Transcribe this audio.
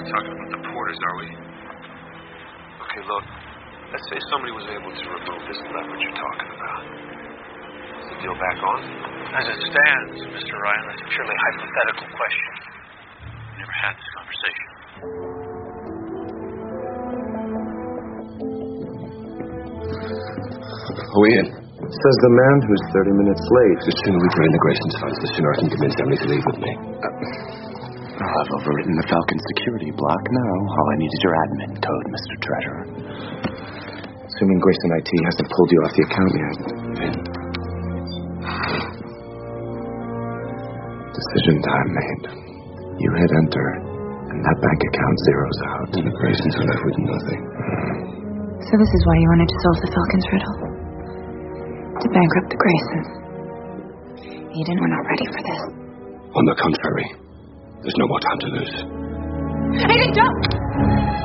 not talking about the Porters, are we? Okay, look. Let's say somebody was able to remove this leverage you're talking about. Is the deal back on? As it stands, Mr. Ryan, that's a purely hypothetical question. We never had this conversation. Are we in? Says the man who's 30 minutes late. The sooner we drain the Grayson's funds, the sooner I can convince Emily to leave with me. I've overwritten the Falcon security block now. All I need is your admin code, Mr. Treasurer. Assuming Grayson IT hasn't pulled you off the account yet. Decision time made. You hit enter, and that bank account zeroes out. And the Graysons are left with nothing. So this is why you wanted to solve the Falcon's riddle? To bankrupt the Graysons. Eden, we're not ready for this. On the contrary, there's no more time to lose. Eden, don't!